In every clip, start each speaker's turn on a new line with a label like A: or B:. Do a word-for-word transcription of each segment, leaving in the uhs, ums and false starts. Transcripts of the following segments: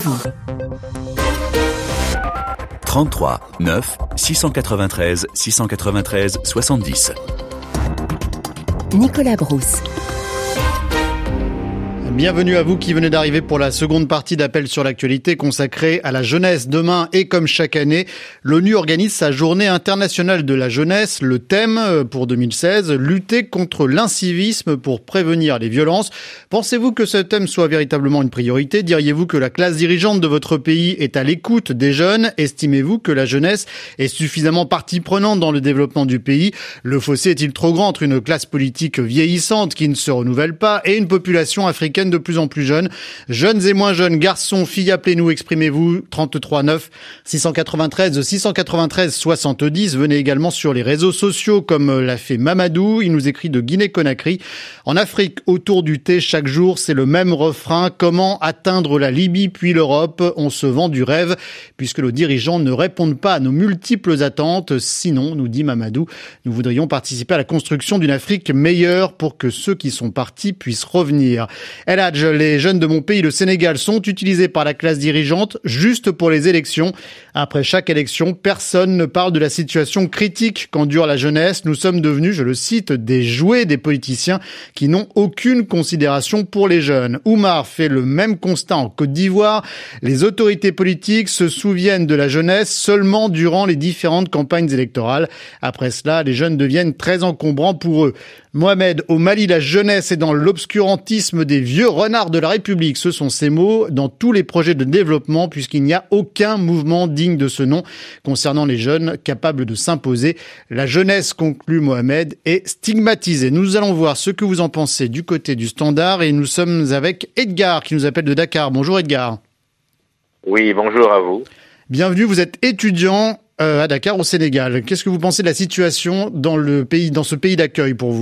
A: Mamadou.
B: trente-trois neuf six cent quatre-vingt-treize six cent quatre-vingt-treize soixante-dix.
A: Nicolas Brousse.
C: Bienvenue à vous qui venez d'arriver pour la seconde partie d'Appel sur l'actualité consacrée à la jeunesse. Demain, et comme chaque année, l'ONU organise sa journée internationale de la jeunesse. Le thème pour deux mille seize, lutter contre l'incivisme pour prévenir les violences. Pensez-vous que ce thème soit véritablement une priorité? Diriez-vous que la classe dirigeante de votre pays est à l'écoute des jeunes? Estimez-vous que la jeunesse est suffisamment partie prenante dans le développement du pays? Le fossé est-il trop grand entre une classe politique vieillissante qui ne se renouvelle pas et une population africaine de plus en plus jeunes, jeunes et moins jeunes, garçons, filles, appelez-nous, exprimez-vous, trente-trois neuf six cent quatre-vingt-treize six cent quatre-vingt-treize soixante-dix. Venez également sur les réseaux sociaux comme l'a fait Mamadou, il nous écrit de Guinée-Conakry. En Afrique, autour du thé, chaque jour, c'est le même refrain. Comment atteindre la Libye puis l'Europe? On se vend du rêve puisque nos dirigeants ne répondent pas à nos multiples attentes. Sinon, nous dit Mamadou, nous voudrions participer à la construction d'une Afrique meilleure pour que ceux qui sont partis puissent revenir. El Hadj, les jeunes de mon pays, le Sénégal, sont utilisés par la classe dirigeante juste pour les élections. Après chaque élection, personne ne parle de la situation critique qu'endure la jeunesse. Nous sommes devenus, je le cite, des jouets des politiciens qui n'ont aucune considération pour les jeunes. Oumar fait le même constat en Côte d'Ivoire. Les autorités politiques se souviennent de la jeunesse seulement durant les différentes campagnes électorales. Après cela, les jeunes deviennent très encombrants pour eux. Mohamed, au Mali, la jeunesse est dans l'obscurantisme des vieux renards de la République. Ce sont ces mots dans tous les projets de développement puisqu'il n'y a aucun mouvement digne de ce nom concernant les jeunes capables de s'imposer. La jeunesse, conclut Mohamed, est stigmatisée. Nous allons voir ce que vous en pensez du côté du Standard et nous sommes avec Edgar qui nous appelle de Dakar. Bonjour Edgar.
D: Oui, bonjour à vous.
C: Bienvenue, vous êtes étudiant euh, à Dakar au Sénégal. Qu'est-ce que vous pensez de la situation dans le pays, dans ce pays d'accueil pour vous ?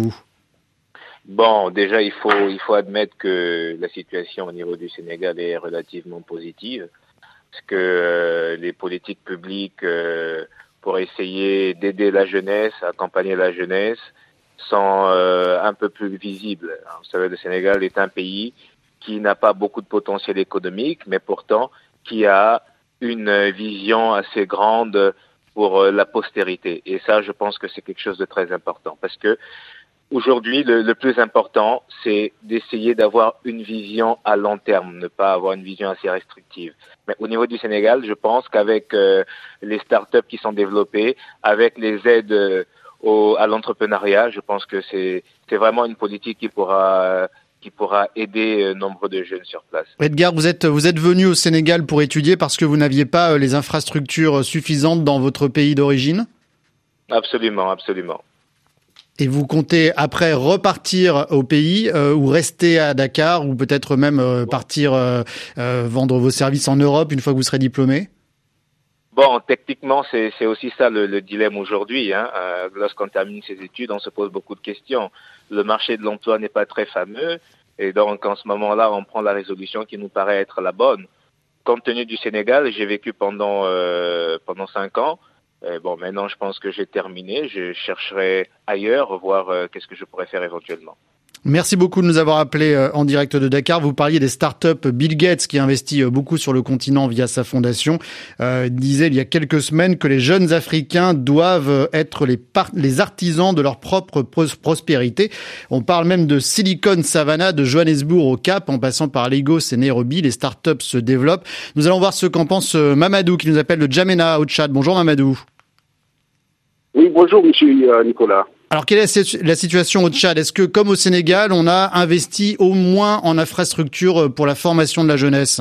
D: Bon, déjà, il faut, il faut admettre que la situation au niveau du Sénégal est relativement positive, parce que euh, les politiques publiques euh, pour essayer d'aider la jeunesse, accompagner la jeunesse, sont euh, un peu plus visibles. Alors, vous savez, le Sénégal est un pays qui n'a pas beaucoup de potentiel économique, mais pourtant qui a une vision assez grande pour euh, la postérité. Et ça, je pense que c'est quelque chose de très important, parce que aujourd'hui, le, le plus important, c'est d'essayer d'avoir une vision à long terme, ne pas avoir une vision assez restrictive. Mais au niveau du Sénégal, je pense qu'avec euh, les startups qui sont développées, avec les aides euh, au, à l'entrepreneuriat, je pense que c'est, c'est vraiment une politique qui pourra, euh, qui pourra aider euh, nombre de jeunes sur place.
C: Edgar, vous êtes, vous êtes venu au Sénégal pour étudier parce que vous n'aviez pas euh, les infrastructures suffisantes dans votre pays d'origine ?
D: Absolument, absolument.
C: Et vous comptez après repartir au pays euh, ou rester à Dakar ou peut-être même euh, partir euh, euh, vendre vos services en Europe une fois que vous serez diplômé?
D: Bon, techniquement, c'est, c'est aussi ça le, le dilemme aujourd'hui. Hein. Euh, lorsqu'on termine ses études, on se pose beaucoup de questions. Le marché de l'emploi n'est pas très fameux et donc en ce moment-là, on prend la résolution qui nous paraît être la bonne. Compte tenu du Sénégal, j'ai vécu pendant euh, pendant cinq ans. Et bon, maintenant, je pense que j'ai terminé. Je chercherai ailleurs, voir euh, qu'est-ce que je pourrais faire éventuellement.
C: Merci beaucoup de nous avoir appelés euh, en direct de Dakar. Vous parliez des startups. Bill Gates, qui investit euh, beaucoup sur le continent via sa fondation, euh, disait il y a quelques semaines que les jeunes Africains doivent être les, par- les artisans de leur propre pros- prospérité. On parle même de Silicon Savannah, de Johannesburg au Cap, en passant par Lagos et Nairobi. Les startups se développent. Nous allons voir ce qu'en pense euh, Mamadou, qui nous appelle de Djamena au Tchad. Bonjour Mamadou.
E: Oui, bonjour monsieur euh, Nicolas.
C: Alors, quelle est la situation au Tchad? Est-ce que, comme au Sénégal, on a investi au moins en infrastructure pour la formation de la jeunesse?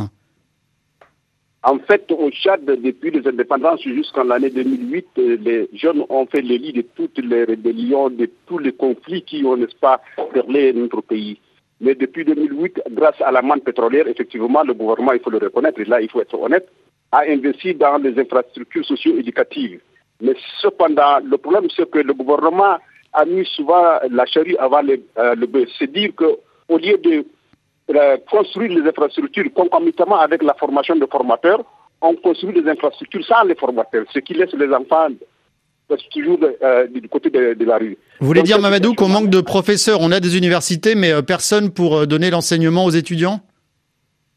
E: En fait, au Tchad, depuis les indépendances jusqu'en l'année deux mille huit, les jeunes ont fait le lit de toutes les rébellions, de tous les conflits qui ont, n'est-ce pas, perlé notre pays. Mais depuis deux mille huit, grâce à la manne pétrolière, effectivement, le gouvernement, il faut le reconnaître, et là, il faut être honnête, a investi dans les infrastructures socio-éducatives. Mais cependant, le problème, c'est que le gouvernement a mis souvent la charrue avant le, euh, le bœuf. C'est dire qu'au lieu de euh, construire les infrastructures concomitamment avec la formation de formateurs, on construit des infrastructures sans les formateurs, ce qui laisse les enfants toujours euh, du côté de, de la rue.
C: Vous voulez
E: Donc,
C: dire, Mamadou, qu'on manque de professeurs? On a des universités, mais euh, personne pour euh, donner l'enseignement aux étudiants?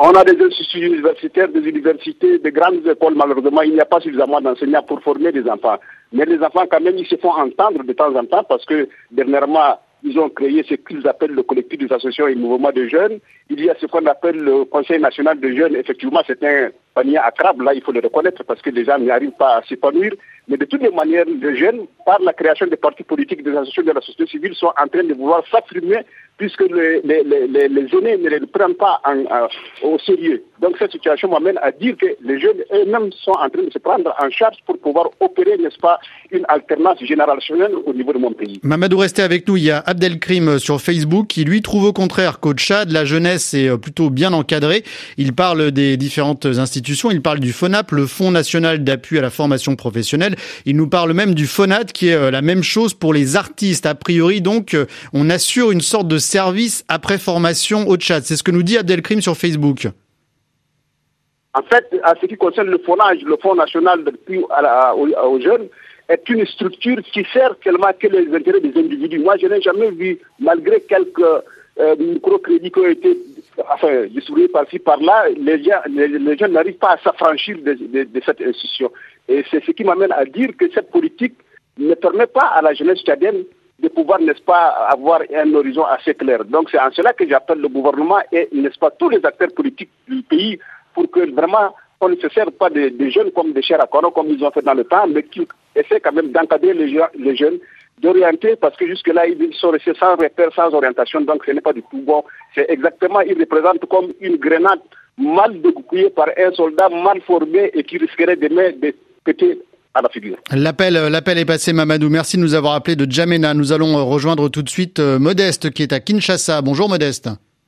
E: On a des instituts universitaires, des universités, des grandes écoles. Malheureusement, il n'y a pas suffisamment d'enseignants pour former des enfants. Mais les enfants, quand même, ils se font entendre de temps en temps parce que dernièrement, ils ont créé ce qu'ils appellent le collectif des associations et mouvements de jeunes. Il y a ce qu'on appelle le Conseil national de jeunes. Effectivement, c'est un panier à crabe, là, il faut le reconnaître parce que les gens n'y arrivent pas à s'épanouir. Mais de toutes les manières, les jeunes, par la création des partis politiques, des associations de la société civile, sont en train de vouloir s'affirmer puisque les, les, les, les aînés ne les prennent pas en, en, au sérieux. Donc cette situation m'amène à dire que les jeunes eux-mêmes sont en train de se prendre en charge pour pouvoir opérer, n'est-ce pas, une alternance générationnelle au niveau de mon pays.
C: Mamadou, restez avec nous. Il y a Abdelkrim sur Facebook qui lui trouve au contraire qu'au Tchad, la jeunesse est plutôt bien encadrée. Il parle des différentes institutions. Il parle du FONAP, le Fonds national d'appui à la formation professionnelle. Il nous parle même du FONAT qui est la même chose pour les artistes. A priori, donc, on assure une sorte de service après formation au Tchad. C'est ce que nous dit Abdelkrim sur Facebook.
E: En fait, à ce qui concerne le FONAGE, le Fonds national d'appui aux, aux jeunes, est une structure qui sert seulement que les intérêts des individus. Moi, je n'ai jamais vu, malgré quelques euh, microcrédits qui ont été enfin, distribués par-ci, par-là, les, gens, les, les jeunes n'arrivent pas à s'affranchir de, de, de cette institution. Et c'est ce qui m'amène à dire que cette politique ne permet pas à la jeunesse tchadienne de pouvoir, n'est-ce pas, avoir un horizon assez clair. Donc c'est en cela que j'appelle le gouvernement et, n'est-ce pas, tous les acteurs politiques du pays pour que vraiment on ne se serve pas des de jeunes comme des chers à corps, comme ils ont fait dans le temps, mais qui essaient quand même d'encadrer les, les jeunes, d'orienter, parce que jusque-là, ils sont restés sans repère, sans orientation, donc ce n'est pas du tout bon. C'est exactement, ils représentent comme une grenade mal dégoupillée par un soldat mal formé et qui risquerait de mettre des pétés à la figure.
C: L'appel, l'appel est passé, Mamadou. Merci de nous avoir appelé de Djamena. Nous allons rejoindre tout de suite Modeste, qui est à Kinshasa. Bonjour, Modeste.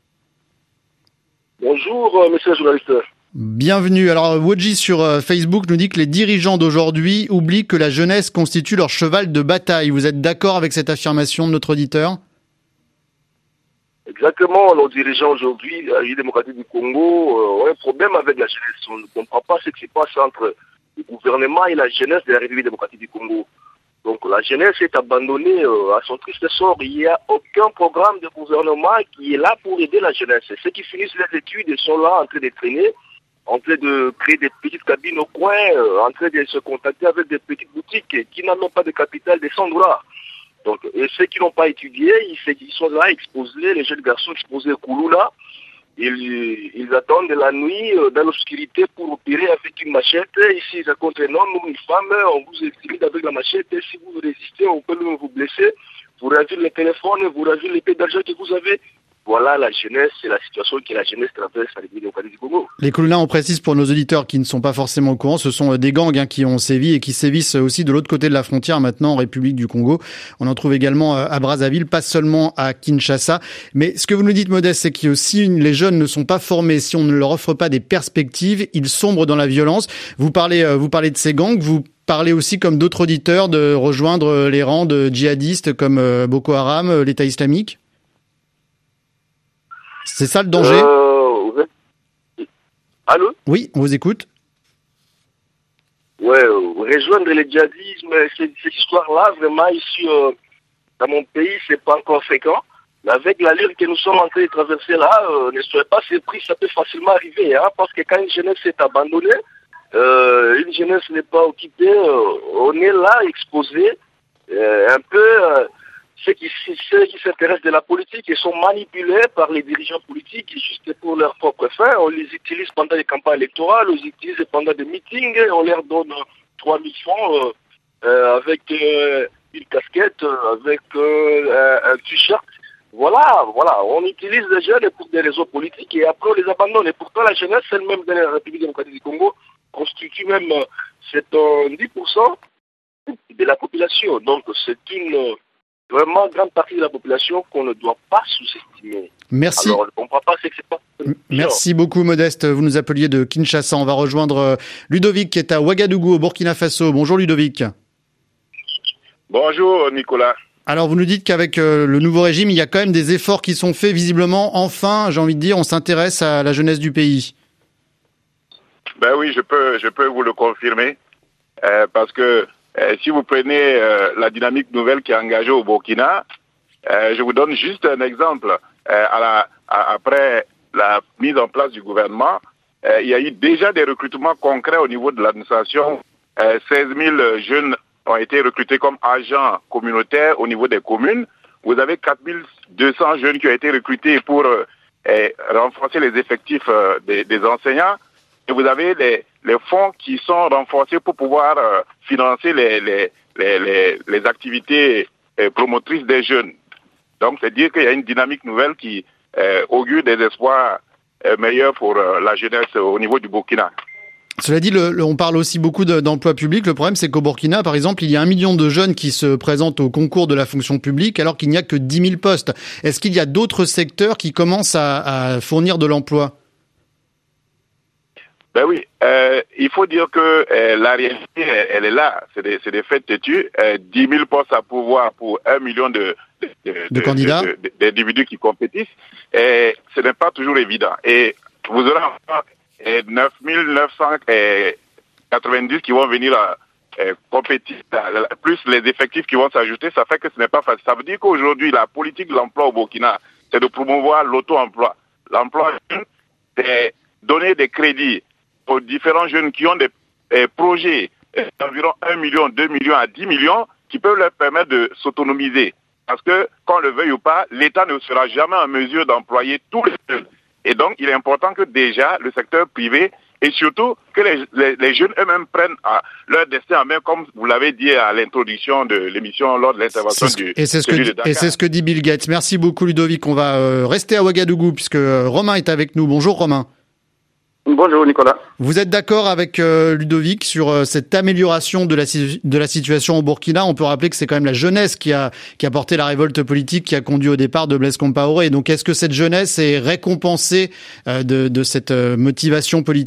A: Bonjour, monsieur le journaliste.
C: Bienvenue. Alors, Wodji sur Facebook nous dit que les dirigeants d'aujourd'hui oublient que la jeunesse constitue leur cheval de bataille. Vous êtes d'accord avec cette affirmation de notre auditeur ?
A: Exactement. Nos dirigeants aujourd'hui, la République démocratique du Congo, euh, ont un problème avec la jeunesse. On ne comprend pas ce qui se passe entre le gouvernement et la jeunesse de la République démocratique du Congo. Donc la jeunesse est abandonnée euh, à son triste sort. Il n'y a aucun programme de gouvernement qui est là pour aider la jeunesse. Ceux qui finissent les études sont là en train de traîner, en train de créer des petites cabines au coin, euh, en train de se contacter avec des petites boutiques qui n'ont même pas de capital de cent dollars. Donc, et ceux qui n'ont pas étudié, ils, ils sont là exposés, les jeunes garçons exposés au Kouloula. Ils, ils attendent la nuit euh, dans l'obscurité pour opérer avec une machette. Ici, ils rencontrent un homme ou une femme, on vous intimide avec la machette. Et si vous résistez, on peut même vous blesser. Vous ravez le téléphone, vous ravez l'épée d'argent que vous avez. Voilà la jeunesse, c'est la situation que la jeunesse traverse à la République démocratique du Congo.
C: Les Kouloulins, on précise pour nos auditeurs qui ne sont pas forcément au courant, ce sont des gangs hein, qui ont sévi et qui sévissent aussi de l'autre côté de la frontière maintenant en République du Congo. On en trouve également à Brazzaville, pas seulement à Kinshasa. Mais ce que vous nous dites, Modeste, c'est que si les jeunes ne sont pas formés, si on ne leur offre pas des perspectives, ils sombrent dans la violence. Vous parlez, vous parlez de ces gangs, vous parlez aussi comme d'autres auditeurs de rejoindre les rangs de djihadistes comme Boko Haram, l'État islamique? C'est ça le danger?
A: euh... Allô?
C: Oui, on vous écoute.
A: Ouais, euh, rejoindre le djihadisme, cette, cette histoire-là, vraiment, ici, euh, dans mon pays, c'est pas encore fréquent. Mais avec l'allure que nous sommes en train de traverser là, euh, ne soyez pas surpris, ça peut facilement arriver, hein, parce que quand une jeunesse est abandonnée, euh, une jeunesse n'est pas occupée, euh, on est là exposé, euh, un peu... Euh, Ceux qui, ceux qui s'intéressent de la politique et sont manipulés par les dirigeants politiques juste pour leur propre fin. On les utilise pendant les campagnes électorales, on les utilise pendant des meetings, on leur donne trois mille francs euh, euh, avec euh, une casquette, avec euh, un t-shirt. Voilà, voilà, on utilise les jeunes pour des réseaux politiques et après on les abandonne. Et pourtant la jeunesse, elle-même de la République démocratique du Congo, constitue même c'est un dix pour cent de la population. Donc c'est une... vraiment grande partie de la population qu'on ne doit pas sous-estimer.
C: Merci.
A: Alors, on ne comprend pas ce que c'est pas.
C: Merci beaucoup, Modeste. Vous nous appeliez de Kinshasa. On va rejoindre Ludovic qui est à Ouagadougou, au Burkina Faso. Bonjour, Ludovic.
F: Bonjour, Nicolas.
C: Alors, vous nous dites qu'avec le nouveau régime, il y a quand même des efforts qui sont faits. Visiblement, enfin, j'ai envie de dire, on s'intéresse à la jeunesse du pays.
F: Ben oui, je peux, je peux vous le confirmer. Euh, parce que Euh, si vous prenez euh, la dynamique nouvelle qui est engagée au Burkina, euh, je vous donne juste un exemple. Euh, à la, à, après la mise en place du gouvernement, euh, il y a eu déjà des recrutements concrets au niveau de l'administration. Euh, seize mille jeunes ont été recrutés comme agents communautaires au niveau des communes. Vous avez quatre mille deux cents jeunes qui ont été recrutés pour euh, euh, renforcer les effectifs euh, des, des enseignants. Et vous avez les, les fonds qui sont renforcés pour pouvoir euh, financer les, les, les, les, les activités euh, promotrices des jeunes. Donc, c'est dire qu'il y a une dynamique nouvelle qui euh, augure des espoirs euh, meilleurs pour euh, la jeunesse au niveau du Burkina.
C: Cela dit, le, le, on parle aussi beaucoup de, d'emplois publics. Le problème, c'est qu'au Burkina, par exemple, il y a un million de jeunes qui se présentent au concours de la fonction publique alors qu'il n'y a que dix mille postes. Est-ce qu'il y a d'autres secteurs qui commencent à, à fournir de l'emploi ?
F: Ben oui, euh, il faut dire que euh, la réalité, elle, elle est là. C'est des, c'est des faits têtus. Euh, dix mille postes à pouvoir pour un million de, de, de,
C: de,
F: de
C: candidats,
F: de, de, d'individus qui compétissent. Et ce n'est pas toujours évident. Et vous aurez encore neuf mille neuf cent quatre-vingt-dix qui vont venir à, à compétir, à, plus les effectifs qui vont s'ajouter. Ça fait que ce n'est pas facile. Ça veut dire qu'aujourd'hui, la politique de l'emploi au Burkina, c'est de promouvoir l'auto-emploi. L'emploi, c'est donner des crédits aux différents jeunes qui ont des eh, projets d'environ un million, deux millions à dix millions qui peuvent leur permettre de s'autonomiser. Parce que, qu'on le veuille ou pas, l'État ne sera jamais en mesure d'employer tous les jeunes. Et donc, il est important que déjà le secteur privé et surtout que les, les, les jeunes eux-mêmes prennent à leur destin en main, comme vous l'avez dit à l'introduction de l'émission lors de l'intervention
C: c'est ce,
F: du
C: et c'est ce que
F: de
C: dit,
F: Dakar.
C: Et c'est ce que dit Bill Gates. Merci beaucoup Ludovic. On va euh, rester à Ouagadougou puisque euh, Romain est avec nous. Bonjour Romain.
G: Bonjour Nicolas.
C: Vous êtes d'accord avec euh, Ludovic sur euh, cette amélioration de la, de la situation au Burkina ? On peut rappeler que c'est quand même la jeunesse qui a, qui a porté la révolte politique qui a conduit au départ de Blaise Compaoré. Donc est-ce que cette jeunesse est récompensée euh, de, de cette euh, motivation politique ?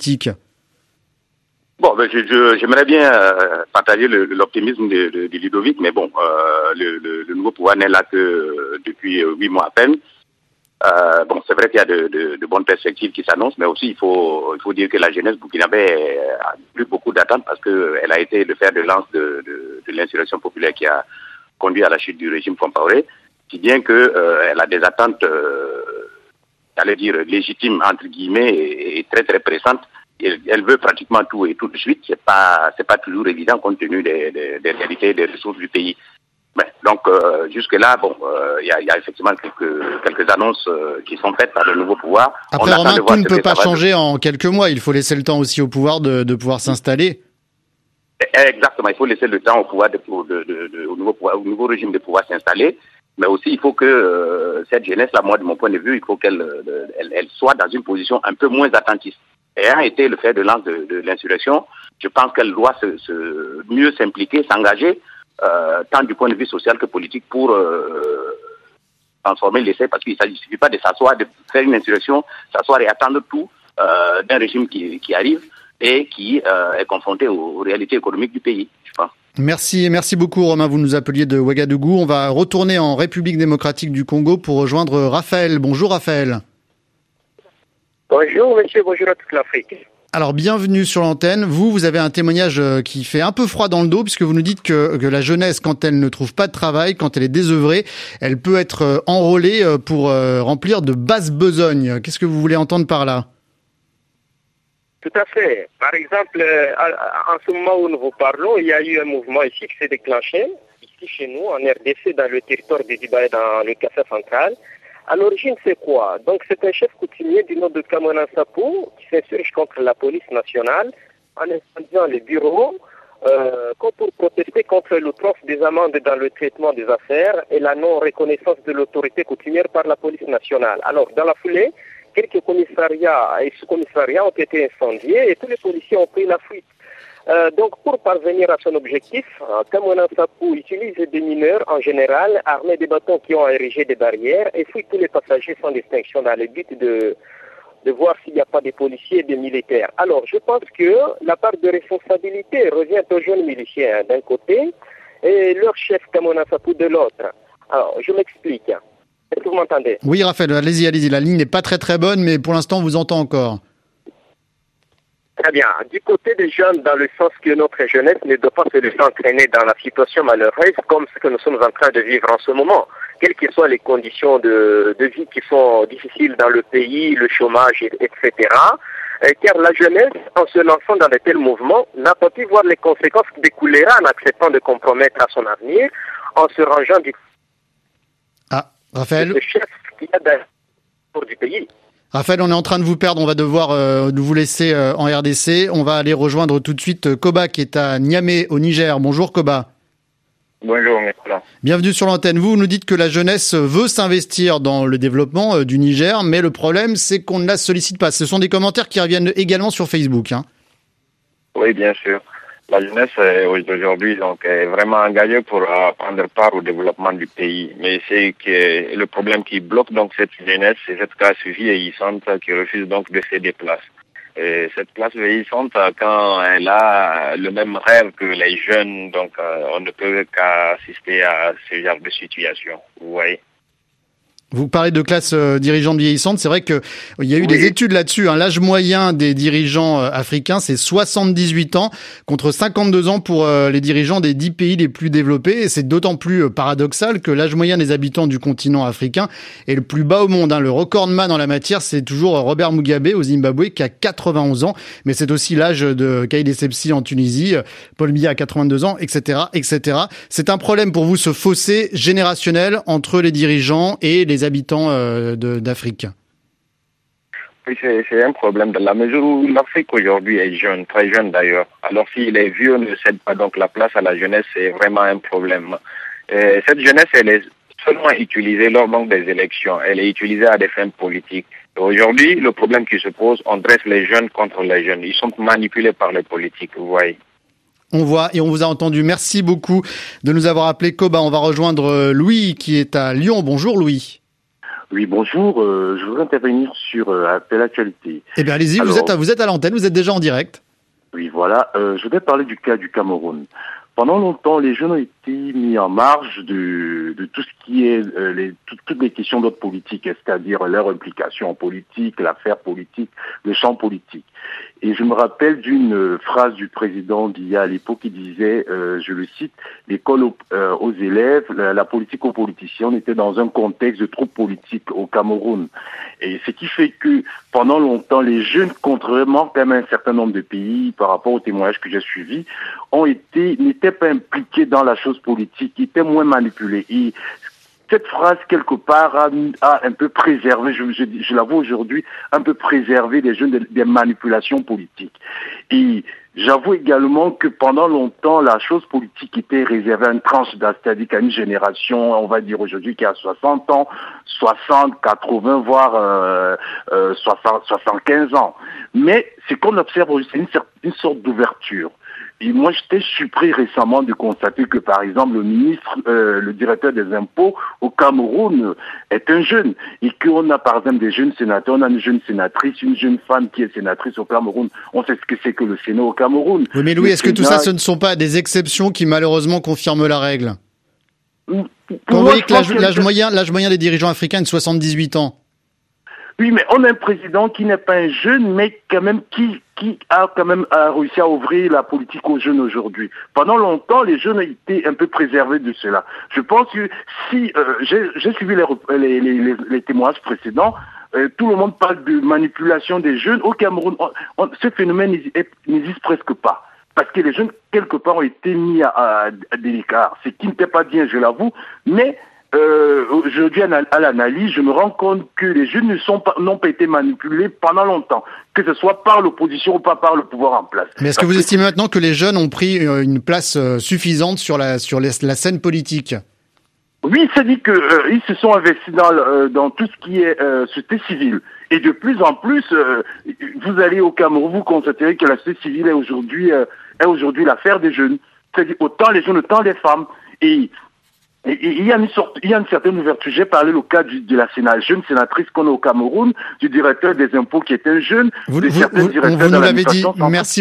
G: Bon, ben, je, je, j'aimerais bien euh, partager le, l'optimisme de, de, de Ludovic, mais bon, euh, le, le, le nouveau pouvoir n'est là que euh, depuis huit mois à peine. Euh, bon, c'est vrai qu'il y a de, de, de bonnes perspectives qui s'annoncent, mais aussi il faut il faut dire que la jeunesse burkinabé a plus beaucoup d'attentes parce que elle a été le fer de lance de, de, de l'insurrection populaire qui a conduit à la chute du régime Compaoré, si bien que euh, elle a des attentes, euh, j'allais dire légitimes entre guillemets et, et très très pressantes. Elle, elle veut pratiquement tout et tout de suite. C'est pas c'est pas toujours évident compte tenu des, des, des réalités et des ressources du pays. Donc euh, jusque-là, bon, il euh, y, a, y a effectivement quelques, quelques annonces euh, qui sont faites par le nouveau pouvoir.
C: Après, Romain, tout ne peut pas changer de... en quelques mois. Il faut laisser le temps aussi au pouvoir de, de pouvoir s'installer.
G: Exactement, il faut laisser le temps au pouvoir, de, de, de, de, au, nouveau pouvoir au nouveau régime de pouvoir s'installer. Mais aussi, il faut que euh, cette jeunesse-là, moi, de mon point de vue, il faut qu'elle euh, elle, elle soit dans une position un peu moins attentiste. Ayant été le fer de lance de, de l'insurrection, je pense qu'elle doit se, se mieux s'impliquer, s'engager. Euh, tant du point de vue social que politique pour euh, transformer l'essai, parce qu'il ne suffit pas de s'asseoir, de faire une insurrection, s'asseoir et attendre tout euh, d'un régime qui, qui arrive et qui euh, est confronté aux, aux réalités économiques du pays, je pense.
C: Merci, merci beaucoup Romain, vous nous appeliez de Ouagadougou. On va retourner en République démocratique du Congo pour rejoindre Raphaël. Bonjour Raphaël.
H: Bonjour monsieur, bonjour à toute l'Afrique.
C: Alors, bienvenue sur l'antenne. Vous, vous avez un témoignage qui fait un peu froid dans le dos puisque vous nous dites que, que la jeunesse, quand elle ne trouve pas de travail, quand elle est désœuvrée, elle peut être enrôlée pour remplir de basses besognes. Qu'est-ce que vous voulez entendre par là ?
H: Tout à fait. Par exemple, en ce moment où nous vous parlons, il y a eu un mouvement ici qui s'est déclenché, ici chez nous, en R D C, dans le territoire de Dibaye, dans le Cassa central. À l'origine, c'est quoi? Donc, c'est un chef coutumier du nom de Kamona Sapou qui s'insurge contre la police nationale en incendiant les bureaux euh, pour protester contre l'outrance des amendes dans le traitement des affaires et la non-reconnaissance de l'autorité coutumière par la police nationale. Alors, dans la foulée, quelques commissariats et sous-commissariats ont été incendiés et tous les policiers ont pris la fuite. Euh, donc, pour parvenir à son objectif, Kamona Sapou utilise des mineurs en général, armés des bâtons qui ont érigé des barrières et fouille tous les passagers sans distinction dans le but de, de voir s'il n'y a pas des policiers et des militaires. Alors, je pense que la part de responsabilité revient aux jeunes miliciens d'un côté et leur chef Kamona Sapou de l'autre. Alors, je m'explique. Est-ce que vous m'entendez?
C: Oui, Raphaël, allez-y, allez-y. La ligne n'est pas très très bonne, mais pour l'instant, on vous entend encore.
H: Très bien. Du côté des jeunes, dans le sens que notre jeunesse ne doit pas se laisser entraîner dans la situation malheureuse comme ce que nous sommes en train de vivre en ce moment. Quelles que soient les conditions de, de vie qui sont difficiles dans le pays, le chômage, et cetera. Euh, car la jeunesse, en se lançant dans de tels mouvements, n'a pas pu voir les conséquences qui découlera en acceptant de compromettre à son avenir, en se rangeant du...
C: Ah, Raphaël
H: ce chef qui a dans du pays.
C: Raphaël, on est en train de vous perdre, on va devoir euh, vous laisser euh, en R D C. On va aller rejoindre tout de suite Koba qui est à Niamey au Niger. Bonjour Koba.
I: Bonjour Nicolas.
C: Bienvenue sur l'antenne. Vous nous dites que la jeunesse veut s'investir dans le développement euh, du Niger, mais le problème c'est qu'on ne la sollicite pas. Ce sont des commentaires qui reviennent également sur Facebook. Hein.
I: Oui, bien sûr. La jeunesse aujourd'hui donc est vraiment engagée pour euh, prendre part au développement du pays. Mais c'est que le problème qui bloque donc cette jeunesse, c'est cette classe vieillissante qui refuse donc de céder place. Et cette classe vieillissante, quand elle a le même rêve que les jeunes, donc euh, on ne peut qu'assister à ce genre de situation. Vous voyez.
C: Vous parlez de classe euh, dirigeante vieillissante, c'est vrai que il y a eu
I: oui.
C: des études là-dessus. Hein. L'âge moyen des dirigeants euh, africains, c'est soixante-dix-huit ans, contre cinquante-deux ans pour euh, les dirigeants des dix pays les plus développés. Et c'est d'autant plus euh, paradoxal que l'âge moyen des habitants du continent africain est le plus bas au monde. Hein. Le recordman en la matière, c'est toujours Robert Mugabe au Zimbabwe qui a quatre-vingt-onze ans, mais c'est aussi l'âge de Kaïd Essebsi en Tunisie, Paul Biya à quatre-vingt-deux ans, et cetera, et cetera. C'est un problème pour vous, ce fossé générationnel entre les dirigeants et les habitants euh, de, d'Afrique.
I: Oui, c'est, c'est un problème dans la mesure où l'Afrique aujourd'hui est jeune, très jeune d'ailleurs. Alors si les vieux ne cèdent pas donc la place à la jeunesse, c'est vraiment un problème. Et cette jeunesse, elle est seulement utilisée lors donc des élections. Elle est utilisée à des fins politiques. Et aujourd'hui, le problème qui se pose, on dresse les jeunes contre les jeunes. Ils sont manipulés par les politiques, vous voyez.
C: On voit et on vous a entendu. Merci beaucoup de nous avoir appelé Koba. On va rejoindre Louis qui est à Lyon. Bonjour Louis.
J: Oui, bonjour. Euh, je voudrais intervenir sur euh, Appel Actualité.
C: Eh bien, allez-y, Alors, vous êtes à, vous êtes à l'antenne, vous êtes déjà en direct.
J: Oui, voilà. Euh, je voudrais parler du cas du Cameroun. Pendant longtemps, les jeunes ont été mis en marge de, de tout ce qui est euh, les, tout, toutes les questions d'ordre politique, c'est-à-dire leur implication en politique, l'affaire politique, le champ politique. Et je me rappelle d'une phrase du président Biya à l'époque qui disait, euh, je le cite, l'école aux, euh, aux élèves, la, la politique aux politiciens, on était dans un contexte de trop politique au Cameroun. Et ce qui fait que pendant longtemps, les jeunes, contrairement quand même à un certain nombre de pays, par rapport aux témoignages que j'ai suivis, ont été, n'étaient pas impliqués dans la chose politique, étaient moins manipulés. Et cette phrase, quelque part, a, a un peu préservé, je, je, je l'avoue aujourd'hui, un peu préservé les jeunes des, des manipulations politiques. Et j'avoue également que pendant longtemps, la chose politique était réservée à une tranche d'âge, c'est-à-dire qu'à une génération, on va dire aujourd'hui, qui a soixante ans, soixante, quatre-vingts, voire euh, euh, soixante, soixante-quinze ans. Mais ce qu'on observe aujourd'hui, c'est une, une sorte d'ouverture. Et moi, j'étais surpris récemment de constater que, par exemple, le ministre, euh, le directeur des impôts au Cameroun est un jeune. Et qu'on a, par exemple, des jeunes sénateurs. On a une jeune sénatrice, une jeune femme qui est sénatrice au Cameroun. On sait ce que c'est que le Sénat au Cameroun.
C: Oui, mais Louis,
J: le
C: est-ce que tout ça, ce ne sont pas des exceptions qui, malheureusement, confirment la règle? Quand vous voyez que l'âge, l'âge moyen, l'âge moyen des dirigeants africains est de soixante-dix-huit ans.
J: Oui, mais on a un président qui n'est pas un jeune, mais quand même qui qui a quand même a réussi à ouvrir la politique aux jeunes aujourd'hui. Pendant longtemps, les jeunes étaient un peu préservés de cela. Je pense que si euh, j'ai, j'ai suivi les, les, les, les témoignages précédents, euh, tout le monde parle de manipulation des jeunes. Au Cameroun, on, on, ce phénomène n'existe presque pas. Parce que les jeunes, quelque part, ont été mis à, à, à des écarts. Ce qui n'était pas bien, je l'avoue, mais Euh, aujourd'hui, à l'analyse, je me rends compte que les jeunes ne sont pas, n'ont pas été manipulés pendant longtemps, que ce soit par l'opposition ou pas par le pouvoir en place.
C: Mais est-ce que vous estimez maintenant que les jeunes ont pris une place suffisante sur la, sur les, la scène politique?
J: Oui, c'est dit que euh, ils se sont investis dans, euh, dans tout ce qui est euh, société civile. Et de plus en plus, euh, vous allez au Cameroun, vous constaterez que la société civile est aujourd'hui, euh, est aujourd'hui l'affaire des jeunes. C'est-à-dire autant les jeunes, autant les femmes. Et Et il y a une sorte, il y a une certaine ouverture. J'ai parlé au cas du, de la sénat, jeune sénatrice qu'on a au Cameroun, du directeur des impôts qui est un jeune,
C: vous,
J: de
C: vous,
J: certains
C: vous,
J: directeurs
C: vous
J: de
C: nous l'avez dit.
J: l'administration.
C: Merci.